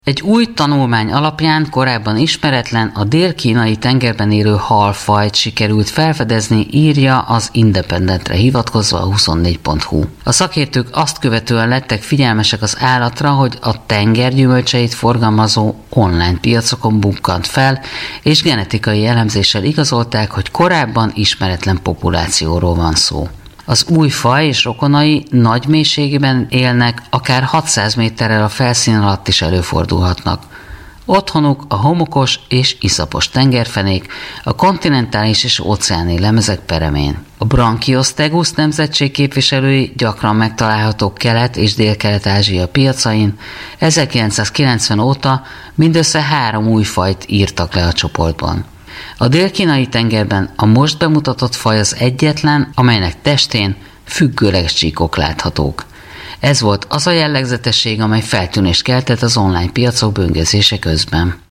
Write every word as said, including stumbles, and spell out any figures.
Egy új tanulmány alapján korábban ismeretlen, a dél-kínai tengerben élő halfajt sikerült felfedezni, írja az Independentre hivatkozva a huszonnégy pont hu. A szakértők azt követően lettek figyelmesek az állatra, hogy a tenger gyümölcseit forgalmazó online piacokon bukkant fel, és genetikai elemzéssel igazolták, hogy korábban ismeretlen populációról van szó. Az új faj és rokonai nagy mélységben élnek, akár hatszáz méterrel a felszín alatt is előfordulhatnak. Otthonuk a homokos és iszapos tengerfenék, a kontinentális és óceáni lemezek peremén. A Brachiostegus nemzetség képviselői gyakran megtalálhatók Kelet- és Dél-Kelet-Ázsia piacain. ezerkilencszázkilencven óta mindössze három új fajt írtak le a csoportban. A dél-kínai tengerben a most bemutatott faj az egyetlen, amelynek testén függőleges csíkok láthatók. Ez volt az a jellegzetesség, amely feltűnést keltett az online piacok böngészése közben.